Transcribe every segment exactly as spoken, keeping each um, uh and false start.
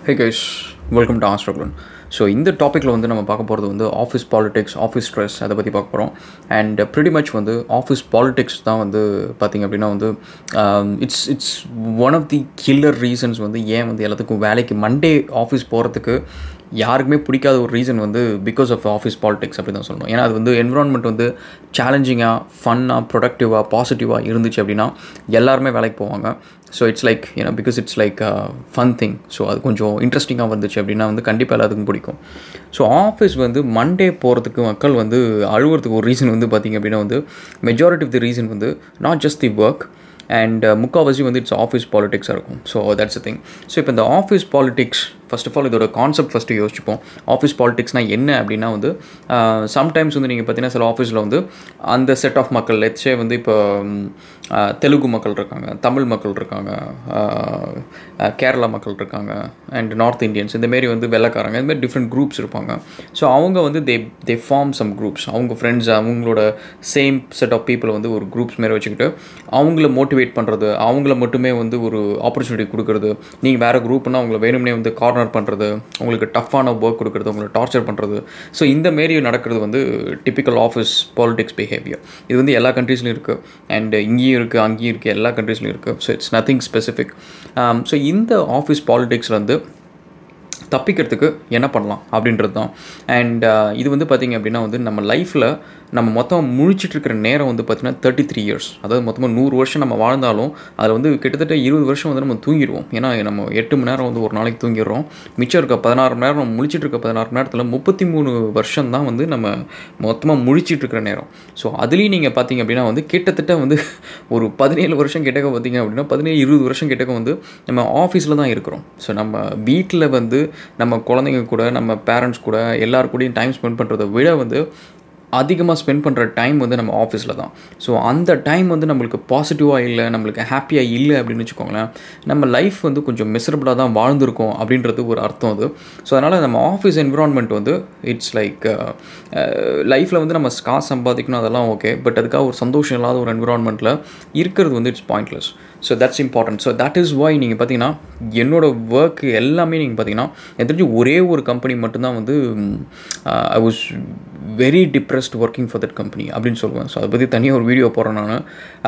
Hey guys, welcome to Astroglan. So இந்த டாப்பிக்கில் வந்து நம்ம பார்க்க போகிறது வந்து ஆஃபீஸ் பாலிடிக்ஸ், ஆஃபீஸ் ஸ்ட்ரெஸ் அதை பற்றி பார்க்க போகிறோம். அண்ட் ப்ரிட்டி மச் வந்து ஆஃபீஸ் பாலிடிக்ஸ் தான் வந்து பார்த்திங்க அப்படின்னா வந்து it's it's one of the killer reasons வந்து ஏன் வந்து எல்லாத்துக்கும் வேலைக்கு மண்டே ஆஃபீஸ் போகிறதுக்கு யாருக்குமே பிடிக்காத ஒரு ரீசன் வந்து பிகாஸ் ஆஃப் ஆஃபீஸ் பாலிடிக்ஸ் அப்படி தான் சொல்லணும். ஏன்னா அது வந்து என்விரான்மெண்ட் வந்து சேலஞ்சிங்காக, ஃபன்னாக, ப்ரொடக்டிவாக, பாசிட்டிவாக இருந்துச்சு அப்படின்னா எல்லாருமே வேலைக்கு போவாங்க. ஸோ இட்ஸ் லைக் ஏன்னா because it's like fun thing. So அது கொஞ்சம் இன்ட்ரெஸ்டிங்காக வந்துச்சு அப்படின்னா வந்து கண்டிப்பாக எல்லாத்துக்கும் பிடிக்கும். ஸோ ஆஃபீஸ் வந்து மண்டே போகிறதுக்கு மக்கள் வந்து அழுகிறதுக்கு ஒரு ரீசன் வந்து பார்த்திங்க அப்படின்னா வந்து மெஜாரிட்டி ஆஃப் தி ரீசன் வந்து not just the work and முக்கால்வாசி வந்து இட்ஸ் ஆஃபீஸ் பாலிடிக்ஸாக இருக்கும். So that's a thing. So இப்போ இந்த office politics first of all இதோட கான்செப்ட் ஃபஸ்ட்டு யோசிச்சுப்போம். ஆஃபீஸ் பாலிடிக்ஸ்னால் என்ன அப்படின்னா வந்து சம்டைம்ஸ் வந்து நீங்கள் பார்த்தீங்கன்னா சில ஆஃபீஸில் வந்து அந்த செட் ஆஃப் மக்கள் லெட்ஸே வந்து இப்போ தெலுங்கு மக்கள் இருக்காங்க, தமிழ் மக்கள் இருக்காங்க, கேரளா மக்கள் இருக்காங்க, அண்ட் நார்த் இந்தியன்ஸ், இந்தமாரி வந்து வெள்ளைக்காரங்க, இந்தமாரி டிஃப்ரெண்ட் குரூப்ஸ் இருப்பாங்க. ஸோ அவங்க வந்து they they form some groups. அவங்க ஃப்ரெண்ட்ஸ் அவங்களோட சேம் செட் ஆஃப் பீப்புளை வந்து ஒரு குரூப்ஸ் மாரி வச்சுக்கிட்டு அவங்கள மோட்டிவேட் பண்ணுறது, அவங்கள மட்டுமே வந்து ஒரு ஆப்பர்ச்சுனிட்டி கொடுக்குறது, நீங்கள் வேறு குரூப்னால் அவங்கள வேணும்னே வந்து கார்னர் பண்ணுறது, உங்களுக்கு டஃப்பான ஒர்க் கொடுக்குறது, உங்களை டார்ச்சர் பண்ணுறது. ஸோ இந்த மாரி நடக்கிறது வந்து டிப்பிக்கல் ஆஃபீஸ் பாலிடிக்ஸ் பிஹேவியர். இது வந்து எல்லா கண்ட்ரீஸ்லையும் இருக்குது, அண்ட் இங்கேயும் இருக்குது, அங்கேயும் இருக்குது, எல்லா கண்ட்ரீஸ்லையும் இருக்குது. So it's nothing specific. So இந்த ஆஃபீஸ் பாலிடிக்ஸில் வந்து தப்பிக்கிறதுக்கு என்ன பண்ணலாம் அப்படின்றது தான். அண்ட் இது வந்து பார்த்திங்க அப்படின்னா வந்து நம்ம லைஃப்பில் நம்ம மொத்தம் முழிச்சிட்ருக்கிற நேரம் வந்து பார்த்திங்கன்னா தேர்ட்டி த்ரீ இயர்ஸ். அதாவது மொத்தமாக நூறு வருஷம் நம்ம வாழ்ந்தாலும் அதில் வந்து கிட்டத்தட்ட இருபது வருஷம் வந்து நம்ம தூங்கிடுவோம். ஏன்னா நம்ம எட்டு மணி நேரம் வந்து ஒரு நாளைக்கு தூங்கிடுறோம். மிச்சம் இருக்க பதினாறு மணி நேரம் நம்ம முழிச்சிட்டு இருக்க பதினாறு மணி நேரத்தில் முப்பத்தி மூணு வருஷம் தான் வந்து நம்ம மொத்தமாக முழிச்சிட்ருக்கிற நேரம். ஸோ அதுலேயும் நீங்கள் பார்த்திங்க அப்படின்னா வந்து கிட்டத்தட்ட வந்து ஒரு பதினேழு வருஷம் கிட்டக்க பார்த்திங்க அப்படின்னா பதினேழு இருபது வருஷம் கிட்டக்க வந்து நம்ம ஆஃபீஸில் தான் இருக்கிறோம். ஸோ நம்ம வீட்டில் வந்து நம்ம குழந்தைங்க கூட, நம்ம பேரண்ட்ஸ் கூட, எல்லாரு கூடயும் டைம் ஸ்பெண்ட் பண்ணுறதை விட வந்து அதிகமாக ஸ்பெண்ட் பண்ணுற டைம் வந்து நம்ம ஆஃபீஸில் தான். ஸோ அந்த டைம் வந்து நம்மளுக்கு பாசிட்டிவாக இல்லை, நம்மளுக்கு ஹாப்பியாக இல்லை அப்படின்னு வச்சுக்கோங்களேன், நம்ம லைஃப் வந்து கொஞ்சம் மிசரபிளாக தான் வாழ்ந்துருக்கோம் அப்படின்றது ஒரு அர்த்தம் அது. ஸோ அதனால் நம்ம ஆஃபீஸ் என்விரான்மெண்ட் வந்து இட்ஸ் லைக் லைஃப்பில் வந்து நம்ம காசு சம்பாதிக்கணும் அதெல்லாம் ஓகே, பட் அதுக்காக ஒரு சந்தோஷம் இல்லாத ஒரு என்விரான்மெண்ட்டில் இருக்கிறது வந்து it's pointless. So that's important. So that is why நீங்கள் பார்த்தீங்கன்னா என்னோடய ஒர்க் எல்லாமே நீங்கள் பார்த்தீங்கன்னா எனக்கு தெரிஞ்சு ஒரே ஒரு கம்பெனி மட்டும்தான் வந்து I was very depressed working for that company அப்படின்னு சொல்லுவேன். ஸோ அதை பற்றி தனியாக ஒரு வீடியோ போடுறேன் நான்.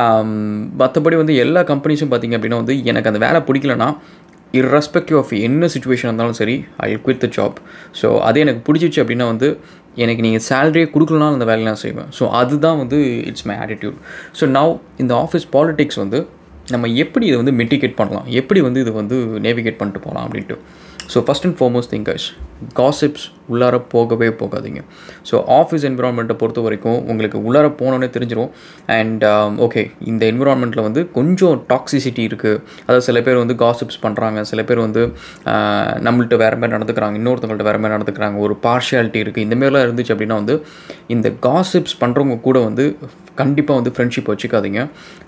மற்றபடி வந்து எல்லா கம்பெனிஸும் பார்த்திங்க அப்படின்னா வந்து எனக்கு அந்த வேலை பிடிக்கலன்னா இர்ரெஸ்பெக்டிவ் ஆஃப் என்ன சுச்சுவேஷன் இருந்தாலும் சரி I will quit the job. So அதே எனக்கு பிடிச்சிச்சு அப்படின்னா வந்து எனக்கு நீங்கள் சேலரியே கொடுக்கலனாலும் அந்த வேலையை நான் செய்வேன். ஸோ அதுதான் வந்து it's my attitude. So now இந்த ஆஃபீஸ் பாலிடிக்ஸ் வந்து நம்ம எப்படி இதை வந்து மிட்டிகேட் பண்ணலாம், எப்படி வந்து இது வந்து நேவிகேட் பண்ணிட்டு போகலாம் அப்படின்ட்டு. So first and foremost thing guys, gossips உள்ளார போகவே போகாதீங்க. ஸோ ஆஃபீஸ் என்விரான்மெண்ட்டை பொறுத்த வரைக்கும் உங்களுக்கு உள்ளார போனோன்னே தெரிஞ்சிடும். அண்ட் ஓகே இந்த என்விரான்மெண்ட்டில் வந்து கொஞ்சம் டாக்ஸிசிட்டி இருக்குது. அதாவது சில பேர் வந்து காசிப்ஸ் பண்ணுறாங்க, சில பேர் வந்து நம்மள்கிட்ட வேறு மாதிரி நடந்துக்கிறாங்க, இன்னொருத்தவங்கள்ட்ட வேறு மாதிரி நடந்துக்கிறாங்க, ஒரு பார்ஷியாலிட்டி இருக்குது. இந்தமாரிலாம் இருந்துச்சு அப்படின்னா வந்து இந்த காசிப்ஸ் பண்ணுறவங்க கூட வந்து கண்டிப்பாக வந்து ஃப்ரெண்ட்ஷிப் வச்சுக்காதீங்க.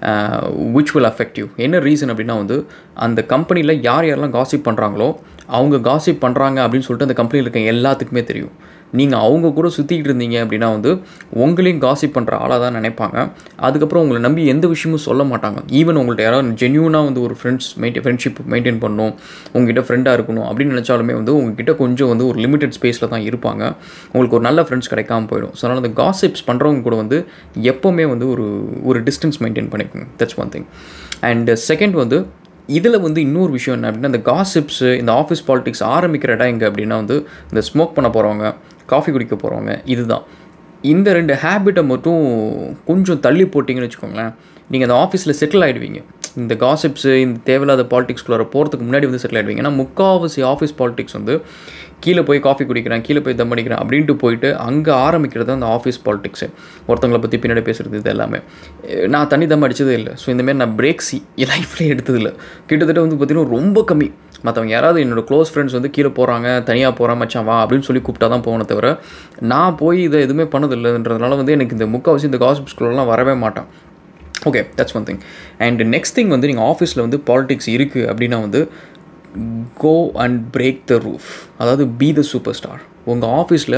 Which will affect you. என்ன ரீசன் அப்படின்னா வந்து அந்த கம்பெனியில் யார் யாரெல்லாம் காசிப் பண்ணுறாங்களோ அவங்க காசிப் பண்ணுறாங்க அப்படின்னு சொல்லிட்டு அந்த கம்பெனியில் இருக்க எல்லாத்துக்குமே தெரியும். நீங்கள் அவங்க கூட சுற்றிக்கிட்டு இருந்தீங்க அப்படின்னா வந்து உங்களையும் காசிப் பண்ணுற ஆளாக தான் நினைப்பாங்க. அதுக்கப்புறம் உங்களை நம்பி எந்த விஷயமும் சொல்ல மாட்டாங்க. ஈவன் உங்கள்கிட்ட யாராவது ஜென்யூனாக வந்து ஒரு ஃப்ரெண்ட்ஸ் மெயின்டெயின் ஃப்ரெண்ட்ஷிப் மெயின்டைன் பண்ணணும், உங்ககிட்ட ஃப்ரெண்டாக இருக்கணும் அப்படின்னு நினச்சாலுமே வந்து உங்ககிட்ட கொஞ்சம் வந்து ஒரு லிமிடெட் ஸ்பேஸில் தான் இருப்பாங்க. உங்களுக்கு ஒரு நல்ல ஃப்ரெண்ட்ஸ் கிடைக்காம போயிடும். ஸோ அதனால் அந்த காசிப்ஸ் பண்ணுறவங்க கூட வந்து எப்போவுமே வந்து ஒரு ஒரு டிஸ்டன்ஸ் மெயின்டைன் பண்ணிக்கோங்க. That's one thing. And second வந்து இதில் வந்து இன்னொரு விஷயம் என்ன அப்படின்னா இந்த காசிப்ஸு, இந்த ஆஃபீஸ் பாலிடிக்ஸ் ஆரம்பிக்கிற இடம் எங்கே அப்படின்னா வந்து இந்த ஸ்மோக் பண்ண போகிறவங்க, காஃபி குடிக்க போகிறவங்க, இதுதான். இந்த ரெண்டு ஹேபிட்டை மட்டும் கொஞ்சம் தள்ளி போட்டிங்கன்னு வச்சுக்கோங்களேன், நீங்கள் அந்த ஆஃபீஸில் செட்டில் ஆகிடுவீங்க. இந்த காசிப்ஸு, இந்த தேவையில்லாத பாலிடிக்ஸ்குள்ளார போகிறதுக்கு முன்னாடி வந்து செட்டில் ஆகிடுவீங்க. ஏன்னா முக்கால்வாசி ஆஃபீஸ் பாலிடிக்ஸ் வந்து கீழே போய் காஃபி குடிக்கிறேன், கீழே போய் தம் அடிக்கிறேன் அப்படின்ட்டு போயிட்டு அங்கே ஆரம்பிக்கிறது அந்த ஆஃபீஸ் பாலிடிக்ஸு. ஒருத்தவங்களை பற்றி பின்னாடி பேசுகிறது, இது எல்லாமே நான் தண்ணி தம் அடித்ததே இல்லை. ஸோ இந்தமாரி நான் பிரேக்ஸ் என் லைஃப்லேயே எடுத்ததில்லை. கிட்டத்தட்ட வந்து பார்த்திங்கன்னா ரொம்ப கம்மி. மற்றவங்க யாராவது என்னோடய க்ளோஸ் ஃப்ரெண்ட்ஸ் வந்து கீழே போகிறாங்க, தனியாக போகிறான் மச்சான் வா அப்படின்னு சொல்லி கூப்பிட்டா தான் போகணும் தவிர நான் போய் இதை எதுவுமே பண்ணதில்லைன்றதுனால வந்து எனக்கு இந்த முக்கால்வாசி இந்த காசிப்ஸ்குள்ளெல்லாம் வரவே மாட்டேன். Okay, that's one thing. And next thing வந்து நீங்கள் ஆஃபீஸில் வந்து பாலிடிக்ஸ் இருக்குது அப்படின்னா வந்து go and break the roof. அதாவது பி த சூப்பர் ஸ்டார். உங்கள் ஆஃபீஸில்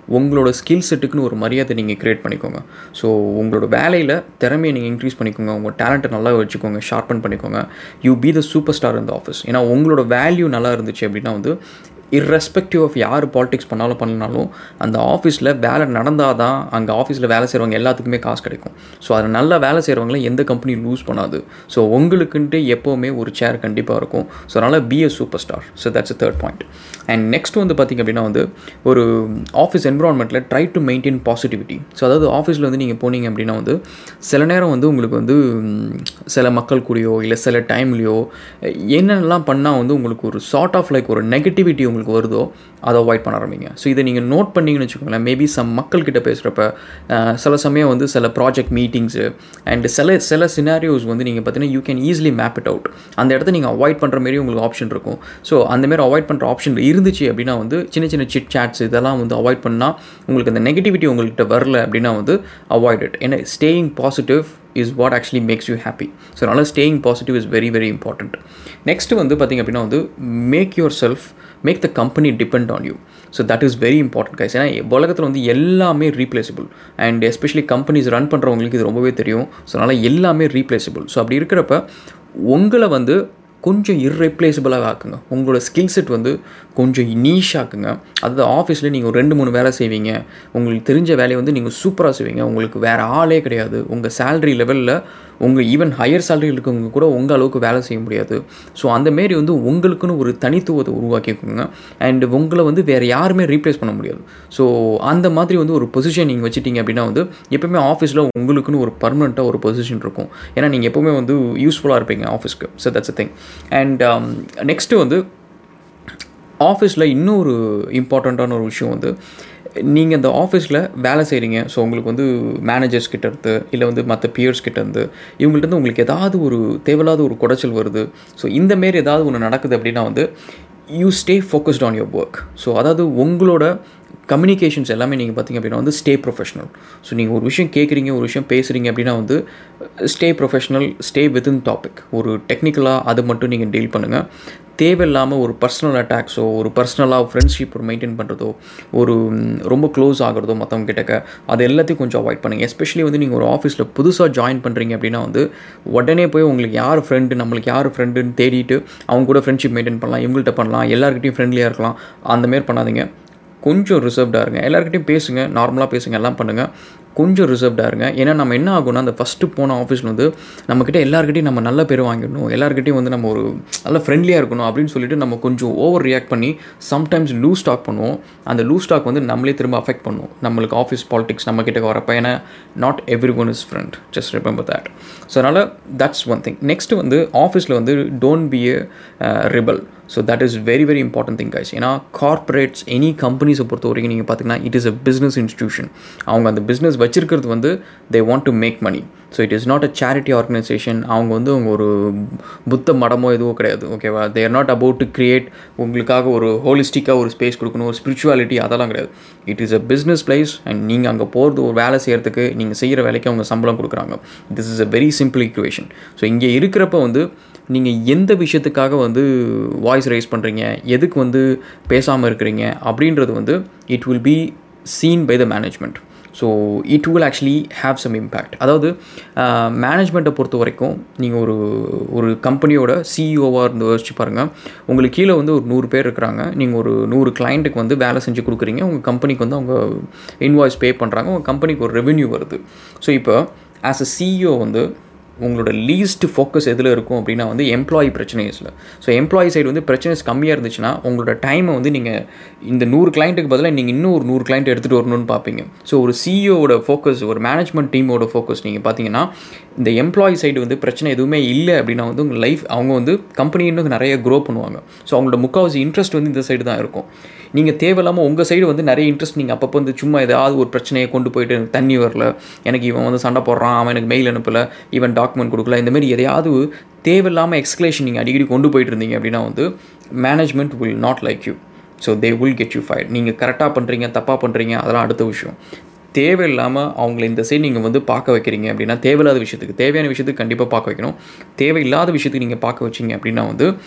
உங்களோட ஸ்கில் செட்டுக்குன்னு ஒரு மரியாதை நீங்கள் க்ரியேட் பண்ணிக்கோங்க. ஸோ உங்களோட வேலையில் திறமையை நீங்கள் இன்க்ரீஸ் பண்ணிக்கோங்க, உங்கள் டேலண்ட்டை நல்லா வச்சுக்கோங்க, ஷார்ப்பன் பண்ணிக்கோங்க. You be the super star இந்த ஆஃபீஸ். ஏன்னா உங்களோட வேல்யூ நல்லா இருந்துச்சு அப்படின்னா வந்து இர்ரெஸ்பெக்டிவ் ஆஃப் யார் பாலிடிக்ஸ் பண்ணாலும் பண்ணாலும் அந்த ஆஃபீஸில் வேலை நடந்தால் தான் அங்கே ஆஃபீஸில் வேலை செய்கிறவங்க எல்லாத்துக்குமே காசு கிடைக்கும். ஸோ அதில் நல்லா வேலை செய்கிறவங்கள எந்த கம்பெனி லூஸ் பண்ணாது. ஸோ உங்களுக்குன்ட்டு எப்போவுமே ஒரு சேர் கண்டிப்பாக இருக்கும். ஸோ அதனால் be a super star. So that's a third point. And next வந்து பார்த்திங்க அப்படின்னா வந்து ஒரு ஆஃபீஸ் என்விரான்மெண்ட்டில் try to maintain positivity. So அதாவது ஆஃபீஸில் வந்து நீங்கள் போனீங்க அப்படின்னா வந்து சில நேரம் வந்து உங்களுக்கு வந்து சில மக்கள் கூடயோ இல்லை சில டைம்லேயோ என்னென்னலாம் பண்ணால் வந்து உங்களுக்கு ஒரு சார்ட் ஆஃப் லைக் ஒரு நெகட்டிவிட்டி உங்களுக்கு வருதோ அதை அவாய்ட் பண்ண ஆரம்பிங்க. ஸோ இதை நீங்கள் நோட் பண்ணிங்கன்னு வச்சுக்கோங்களேன். மேபி சம் மக்கள்கிட்ட பேசுகிறப்ப சில சமயம் வந்து சில ப்ராஜெக்ட் மீட்டிங்ஸு அண்ட் சில சில சினாரியோஸ் வந்து நீங்கள் பார்த்தீங்கன்னா you can easily map it out. அந்த இடத்த நீங்கள் அவாய்ட் பண்ணுற மாரி உங்களுக்கு ஆப்ஷன் இருக்கும். ஸோ அந்தமாரி அவாய்ட் பண்ணுற ஆப்ஷன் இருந்துச்சு அப்படின்னா வந்து சின்ன சின்ன சிட் சாட்ஸ் இதெல்லாம் வந்து அவாய்ட் பண்ணால் உங்களுக்கு அந்த நெகட்டிவிட்டி உங்கள்கிட்ட வரல அப்படின்னா வந்து அவாய்ட் இட். ஏன்னா staying positive is what actually makes you happy. So அதனால் staying positive is very very important. Next வந்து பார்த்திங்க அப்படின்னா வந்து make yourself make the company depend on you. So that is very important guys. ஏன்னா உலகத்தில் வந்து எல்லாமே replaceable and especially companies run பண்ணுறவங்களுக்கு இது ரொம்பவே தெரியும். ஸோ அதனால் எல்லாமே ரீப்ளேசபிள். ஸோ அப்படி இருக்கிறப்ப உங்களை வந்து கொஞ்சம் இர்ரெப்ளேசபிளாக ஆக்குங்க. உங்களோட ஸ்கில் செட் வந்து கொஞ்சம் நீஷ் ஆக்குங்க. அதாவது ஆஃபீஸில் நீங்கள் ஒரு ரெண்டு மூணு வேலை செய்வீங்க, உங்களுக்கு தெரிஞ்ச வேலையை வந்து நீங்கள் சூப்பராக செய்வீங்க, உங்களுக்கு வேறு ஆளே கிடையாது. உங்கள் சேலரி லெவலில் உங்கள் ஈவன் ஹையர் சேலரி இருக்கவங்க கூட உங்கள் அளவுக்கு வேலை செய்ய முடியாது. ஸோ அந்தமாரி வந்து உங்களுக்குன்னு ஒரு தனித்துவத்தை உருவாக்கிக்கோங்க. அண்ட் உங்களை வந்து வேறு யாருமே ரீப்ளேஸ் பண்ண முடியாது. ஸோ அந்த மாதிரி வந்து ஒரு பொசிஷன் நீங்கள் வச்சுட்டிங்க அப்படின்னா வந்து எப்போவுமே ஆஃபீஸில் உங்களுக்குன்னு ஒரு பர்மனெண்ட்டாக ஒரு பொசிஷன் இருக்கும். ஏன்னா நீங்கள் எப்போவுமே வந்து யூஸ்ஃபுல்லாக இருப்பீங்க ஆஃபீஸ்க்கு. So that's a thing. And next வந்து ஆஃபீஸில் இன்னொரு இம்பார்ட்டண்ட்டான ஒரு விஷயம் வந்து நீங்கள் இந்த ஆஃபீஸில் வேலை செய்கிறீங்க. ஸோ உங்களுக்கு வந்து மேனேஜர்ஸ் கிட்டேருந்து இல்லை வந்து மற்ற பியர்ஸ் கிட்டேருந்து இவங்கள்ட்ட உங்களுக்கு ஏதாவது ஒரு தேவையில்லாத ஒரு குடைச்சல் வருது. ஸோ இந்தமாரி ஏதாவது ஒன்று நடக்குது அப்படின்னா வந்து you stay focused on your work. So அதாவது உங்களோட கம்யூனிகேஷன்ஸ் எல்லாமே நீங்கள் பார்த்திங்க அப்படின்னா வந்து ஸ்டே ப்ரொஃபஷனல். ஸோ நீங்கள் ஒரு விஷயம் கேட்குறீங்க, ஒரு விஷயம் பேசுகிறீங்க அப்படின்னா வந்து stay professional, stay within topic. ஒரு டெக்னிக்கலாக அது மட்டும் நீங்கள் டீல் பண்ணுங்கள். தேவையில்லாமல் ஒரு பர்சனல் அட்டாக்ஸோ ஒரு பர்சனலாக ஃப்ரெண்ட்ஷிப் ஒரு மெயின்டைன் பண்ணுறதோ ஒரு ரொம்ப க்ளோஸ் ஆகிறதோ மற்றவங்க கிட்டக்க அது எல்லாத்தையும் கொஞ்சம் அவாய்ட் பண்ணுங்கள். எஸ்பெஷலி வந்து நீங்கள் ஒரு ஆஃபீஸில் புதுசாக ஜாயின் பண்ணுறீங்க அப்படின்னா வந்து உடனே போய் உங்களுக்கு யார் ஃப்ரெண்டு நம்மளுக்கு யார் ஃப்ரெண்டுன்னு தேடிட்டு அவங்க கூட ஃப்ரெண்ட்ஷிப் மெயின்டைன் பண்ணலாம், இவங்கள்ட்ட பண்ணலாம், எல்லாருக்கிட்டையும் ஃப்ரெண்ட்லியாக இருக்கலாம். அந்தமாரி பண்ணாதீங்க. கொஞ்சம் ரிசர்வ்டாக இருங்க. எல்லாருக்கிட்டையும் பேசுங்க, நார்மலாக பேசுங்க, எல்லாம் பண்ணுங்கள். கொஞ்சம் ரிசர்வ்டாக இருங்க. ஏன்னா நம்ம என்ன ஆகும்னா அந்த ஃபஸ்ட்டு போன ஆஃபீஸில் வந்து நம்மக்கிட்ட எல்லாருக்கிட்டையும் நம்ம நல்ல பேர் வாங்கிடணும், எல்லாருக்கிட்டையும் வந்து நம்ம ஒரு நல்ல ஃப்ரெண்ட்லியாக இருக்கணும் அப்படின்னு சொல்லிட்டு நம்ம கொஞ்சம் ஓவர் ரியாக்ட் பண்ணி சம்டைம்ஸ் லூஸ் டாக் பண்ணுவோம். அந்த லூஸ் டாக் வந்து நம்மளே திரும்ப அஃபெக்ட் பண்ணுவோம் நம்மளுக்கு ஆஃபீஸ் பாலிடிக்ஸ் நம்மக்கிட்ட வரப்போ. ஏன்னா not every one is friend, just remember that. So அதனால் தட்ஸ் ஒன் திங். நெக்ஸ்ட் வந்து ஆஃபீஸில் வந்து don't be a rebel. So that is very very important thing guys. ஏன்னா கார்பரேட்ஸ் எனி கம்பெனிஸை பொறுத்த வரைக்கும் நீங்கள் பார்த்தீங்கன்னா it is a business institution. அவங்க அந்த பிஸ்னஸ் வச்சிருக்கிறது வந்து they want to make money. So it is not a charity organisation. அவங்க வந்து அவங்க ஒரு புத்த மடமோ எதுவோ கிடையாது. ஓகேவா? They are not about to create உங்களுக்காக ஒரு ஹோலிஸ்டிக்காக ஒரு ஸ்பேஸ் கொடுக்கணும், ஒரு ஸ்பிரிச்சுவாலிட்டி அதெல்லாம் கிடையாது. It is a business place and நீங்கள் அங்கே போகிறது ஒரு வேலை செய்கிறதுக்கு நீங்கள் செய்கிற வேலைக்கு அவங்க சம்பளம் கொடுக்குறாங்க. This is a very simple equation. So இங்கே இருக்கிறப்ப வந்து நீங்கள் எந்த விஷயத்துக்காக வந்து வாய்ஸ் ரைஸ் பண்ணுறீங்க, எதுக்கு வந்து பேசாமல் இருக்கிறீங்க அப்படின்றது வந்து it will be seen by the management. So it will actually have some impact. அதாவது மேனேஜ்மெண்ட்டை பொறுத்த வரைக்கும் நீங்கள் ஒரு ஒரு கம்பெனியோட சிஇஓவாக இருந்து யோசிச்சு பாருங்கள். உங்களுக்கு கீழே வந்து ஒரு நூறு பேர் இருக்கிறாங்க. நீங்கள் ஒரு நூறு கிளைண்ட்டுக்கு வந்து வேலை செஞ்சு கொடுக்குறீங்க. உங்கள் கம்பெனிக்கு வந்து அவங்க இன்வாய்ஸ் பே பண்ணுறாங்க. உங்கள் கம்பெனிக்கு ஒரு ரெவென்யூ வருது. ஸோ இப்போ ஆஸ் அ சிஇஓ வந்து உங்களோட லீஸ்ட் ஃபோக்கஸ் எதில் இருக்கும் அப்படின்னா வந்து எம்ப்ளாயி பிரச்சனைஸில். ஸோ எம்ப்ளாயி சைடு வந்து பிரச்சனைஸ் கம்மியாக இருந்துச்சுன்னா உங்களோட டைமை வந்து நீங்கள் இந்த நூறு கிளைண்ட்டுக்கு பதிலாக நீங்கள் இன்னும் ஒரு நூறு கிளைண்ட் எடுத்துகிட்டு வரணும்னு பார்ப்பீங்க. ஸோ ஒரு சிஇஓட ஃபோக்கஸ், ஒரு மேனேஜ்மெண்ட் டீமோட ஃபோக்கஸ் நீங்கள் பார்த்தீங்கன்னா இந்த எம்ப்ளாயி சைடு வந்து பிரச்சனை எதுவுமே இல்லை அப்படின்னா வந்து உங்கள் லைஃப் அவங்க வந்து கம்பெனி இன்னும் நிறைய க்ரோ பண்ணுவாங்க. ஸோ அவங்களோட முக்கால்வாசி இன்ட்ரெஸ்ட் வந்து இந்த சைடு தான் இருக்கும். நீங்கள் தேவையில்லாமல் உங்கள் சைடு வந்து நிறைய இன்ட்ரெஸ்ட் நீங்கள் அப்பப்போ வந்து சும்மா ஏதாவது ஒரு பிரச்சனையை கொண்டு போயிட்டு எனக்கு தண்ணி வரல, எனக்கு இவன் வந்து சண்டை போடுறான், அவன் எனக்கு மெயில் அனுப்பலை, இவன் டாக்குமெண்ட் கொடுக்கல, இந்தமாரி எதையாவது தேவையில்லாமல் எக்ஸ்கலேஷன் நீங்கள் அடிக்கடி கொண்டு போயிட்டு இருந்தீங்க அப்படின்னா வந்து management will not like you. So they will get you fired. நீங்கள் கரெக்டாக பண்ணுறீங்க, தப்பாக பண்ணுறீங்க, அதெல்லாம் அடுத்த விஷயம். தேவையில்லாமல் அவங்கள இந்த சைடு நீங்கள் வந்து பார்க்க வைக்கிறீங்க அப்படின்னா தேவையில்லாத விஷயத்துக்கு, தேவையான விஷயத்துக்கு கண்டிப்பாக பார்க்க வைக்கணும். தேவையில்லாத விஷயத்துக்கு நீங்கள் பார்க்க வச்சிங்க அப்படின்னா வந்து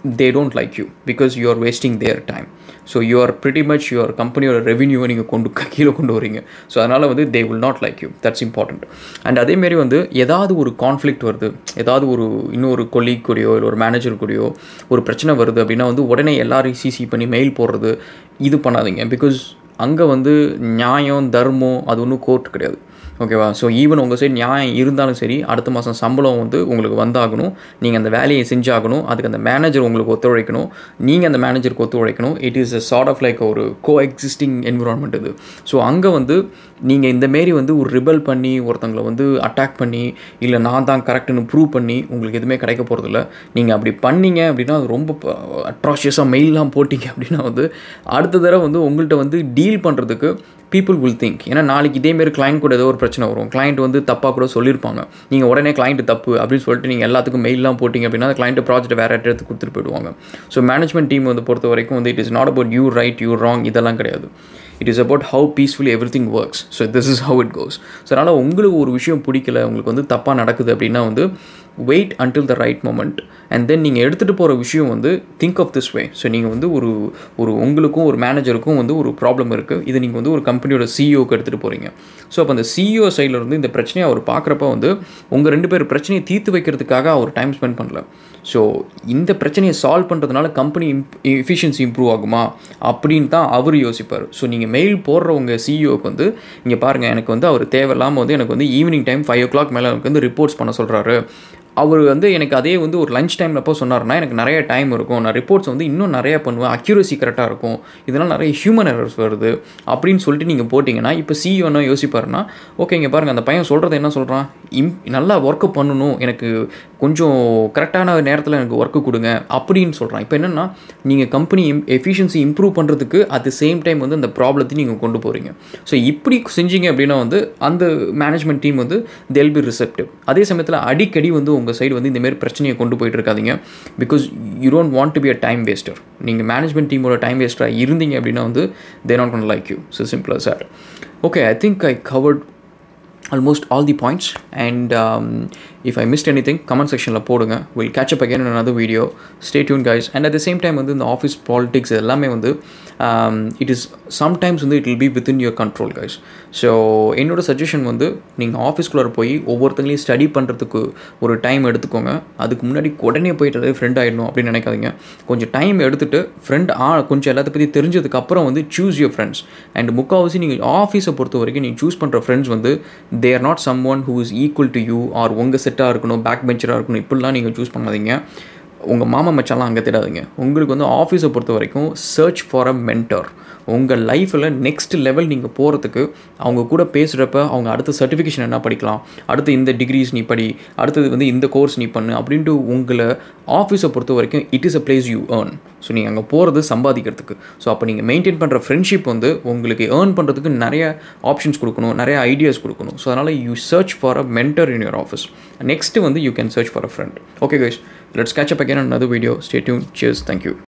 they don't like you because you are wasting their time. So you are pretty much your company or revenue நீங்கள் கொண்டு கீழே கொண்டு வரீங்க. ஸோ அதனால் வந்து they will not like you. That's important. And அதேமாரி வந்து ஏதாவது ஒரு கான்ஃப்ளிக்ட் வருது, ஏதாவது ஒரு இன்னொரு கொலீக் கூடயோ இல்லை ஒரு மேனேஜர் கூடயோ ஒரு பிரச்சனை வருது அப்படின்னா வந்து உடனே எல்லாரையும் சிசி பண்ணி மெயில் போடுறது இது பண்ணாதீங்க. பிகாஸ் அங்கே வந்து நியாயம் தர்மம் அது ஒன்றும் கோர்ட் கிடையாது. ஓகேவா? ஸோ ஈவன் உங்கள் சைடு நியாயம் இருந்தாலும் சரி, அடுத்த மாதம் சம்பளம் வந்து உங்களுக்கு வந்தாகணும், நீங்கள் அந்த வேலையை செஞ்சாகணும், அதுக்கு அந்த மேனேஜர் உங்களுக்கு ஒத்துழைக்கணும், நீங்கள் அந்த மேனேஜருக்கு ஒத்துழைக்கணும். It is a sort of like ஒரு கோ எக்ஸிஸ்டிங் என்விரான்மெண்ட் இது. ஸோ அங்கே வந்து நீங்கள் இந்தமாரி வந்து ஒரு ரிபல் பண்ணி ஒருத்தங்களை வந்து அட்டாக் பண்ணி இல்லை நான் தான் கரெக்டுன்னு ப்ரூவ் பண்ணி உங்களுக்கு எதுவுமே கிடைக்க போகிறதில்ல. நீங்கள் அப்படி பண்ணீங்க அப்படின்னா அது ரொம்ப அட்ராஷியஸாக மெயிலெலாம் போட்டிங்க அப்படின்னா வந்து அடுத்த தடவை வந்து உங்கள்கிட்ட வந்து டீல் பண்ணுறதுக்கு பீப்புள் வில் திங்க். ஏன்னா நாளைக்கு இதேமாரி கிளைண்ட் கூட ஏதோ ஒரு பிரச்சனை வரும், கிளைண்ட் வந்து தப்பாக கூட சொல்லியிருப்பாங்க, நீங்கள் உடனே கிளைண்ட் தப்பு அப்படின்னு சொல்லிட்டு நீங்கள் எல்லாத்துக்கும் மெயிலெலாம் போட்டிங்க அப்படின்னா அந்த கிளைண்ட் ப்ராஜெக்ட் வேறு இடத்துக்கு கொடுத்துட்டு போயிடுவாங்க. ஸோ மேனேஜ்மெண்ட் டீம் வந்து பொறுத்த வரைக்கும் வந்து it is not about you right you wrong இதெல்லாம் கிடையாது. It is about how peacefully every thing works. So this is how it goes. So அதனால் உங்களுக்கு ஒரு விஷயம் பிடிக்கல, உங்களுக்கு வந்து தப்பாக நடக்குது அப்படின்னா வந்து wait until the right moment and then நீங்கள் எடுத்துகிட்டு போகிற விஷயம் வந்து think of this way. So நீங்கள் வந்து ஒரு ஒரு உங்களுக்கும் ஒரு மேனேஜருக்கும் வந்து ஒரு ப்ராப்ளம் இருக்குது, இது நீங்கள் வந்து ஒரு கம்பெனியோட சிஇஓக்கு எடுத்துகிட்டு போகிறீங்க. ஸோ அப்போ அந்த சிஇஓ சைடில் இருந்து இந்த பிரச்சனையை அவர் பார்க்குறப்ப வந்து உங்கள் ரெண்டு பேர் பிரச்சனையை தீர்த்து வைக்கிறதுக்காக அவர் டைம் ஸ்பெண்ட் பண்ணல. ஸோ இந்த பிரச்சனையை சால்வ் பண்ணுறதுனால கம்பெனி இம்ப் எஃபிஷியன்சி இம்ப்ரூவ் ஆகுமா அப்படின்னு தான் அவர் யோசிப்பார். ஸோ நீங்கள் மெயில் போடுறவங்க சிஇஓக்கு வந்து இங்கே பாருங்கள், எனக்கு வந்து அவர் தேவையில்லாமல் வந்து எனக்கு வந்து evening time five o'clock மேலே எனக்கு வந்து ரிப்போர்ட்ஸ் பண்ண சொல்கிறாரு. அவர் வந்து எனக்கு அதே வந்து ஒரு லஞ்ச் டைமில் எப்போ சொன்னார்னா எனக்கு நிறைய டைம் இருக்கும், நான் ரிப்போர்ட்ஸ் வந்து இன்னும் நிறையா பண்ணுவேன், அக்யூரசி கரெக்டாக இருக்கும், இதனால் நிறைய ஹியூமன் எரர்ஸ் வருது அப்படின்னு சொல்லிட்டு நீங்கள் போட்டிங்கன்னா இப்போ சிஇஓ என்ன யோசிப்பாருன்னா, ஓகே இங்கே பாருங்கள் அந்த பையன் சொல்கிறது என்ன சொல்கிறான், இம் நல்லா ஒர்க்கு பண்ணணும், எனக்கு கொஞ்சம் கரெக்டான நேரத்தில் எனக்கு ஒர்க்கு கொடுங்க அப்படின்னு சொல்கிறான். இப்போ என்னென்னா நீங்கள் கம்பெனி இம் எஃபிஷியன்சி இம்ப்ரூவ் பண்ணுறதுக்கு அட் த சேம் டைம் வந்து அந்த ப்ராப்ளத்தையும் நீங்கள் கொண்டு போகிறீங்க. ஸோ இப்படி செஞ்சீங்க அப்படின்னா வந்து அந்த மேனேஜ்மெண்ட் டீம் வந்து தேல் பி ரிசெப்டிவ். அதே சமயத்தில் அடிக்கடி வந்து உங்கள் சைடு வந்து இந்தமாரி பிரச்சனையை கொண்டு போயிட்டு இருக்காதிங்க. Because you don't want to be a time waster. நீங்கள் மேனேஜ்மெண்ட் டீமோட டைம் வேஸ்டராக இருந்தீங்க அப்படின்னா வந்து they not gonna like you. So simple as that. Okay, I think I covered almost all the points, and um, if I missed anything comment section la podunga. We'll catch up again in another video. Stay tuned guys. And at the same time வந்து இந்த office politics எல்லாமே வந்து um, it is sometimes வந்து it will be within your control guys. So என்னோட suggestion வந்து நீங்கள் ஆஃபீஸ்குள்ளே போய் ஒவ்வொருத்தங்களையும் study பண்ணுறதுக்கு ஒரு டைம் எடுத்துக்கோங்க. அதுக்கு முன்னாடி உடனே போயிட்டு ஃப்ரெண்ட் ஆகிடணும் அப்படின்னு நினைக்காதீங்க. கொஞ்சம் டைம் எடுத்துகிட்டு ஃப்ரெண்ட் ஆ கொஞ்சம் எல்லாத்த பற்றி தெரிஞ்சதுக்கப்புறம் வந்து சூஸ் யுவர் ஃப்ரெண்ட்ஸ். அண்ட் முக்கால்வாசி நீங்கள் ஆஃபீஸை பொறுத்த வரைக்கும் நீங்கள் சூஸ் பண்ணுற ஃப்ரெண்ட்ஸ் வந்து they are not someone who is equal to you or உங்கள் செட்டாக இருக்கணும், பேக் பெஞ்சராக இருக்கணும், இப்படிலாம் நீங்கள் சூஸ் பண்ணாதீங்க. உங்கள் மாமா மச்சாலாம் அங்கே தேடாதீங்க. உங்களுக்கு வந்து ஆஃபீஸை பொறுத்த வரைக்கும் சர்ச் ஃபார் அ மென்டர். உங்கள் லைஃப்பில் நெக்ஸ்ட் லெவல் நீங்கள் போகிறதுக்கு அவங்க கூட பேசுகிறப்ப அவங்க அடுத்த சர்டிஃபிகேஷன் என்ன படிக்கலாம், அடுத்து இந்த டிகிரிஸ் நீ படி, அடுத்தது வந்து இந்த கோர்ஸ் நீ பண்ணு அப்படின்ட்டு உங்களை ஆஃபீஸை பொறுத்த வரைக்கும் it is a place you earn. So நீங்கள் அங்கே போகிறது சம்பாதிக்கிறதுக்கு. ஸோ அப்போ நீங்கள் மெயின்டைன் பண்ணுற ஃப்ரெண்ட்ஷிப் வந்து உங்களுக்கு ஏர்ன் பண்ணுறதுக்கு நிறைய ஆப்ஷன்ஸ் கொடுக்கணும், நிறைய ஐடியாஸ் கொடுக்கணும். ஸோ அதனால் you search for a mentor in your office. Next வந்து you can search for a friend. Okay guys, let's catch up again on another video. Stay tuned. Cheers. Thank you.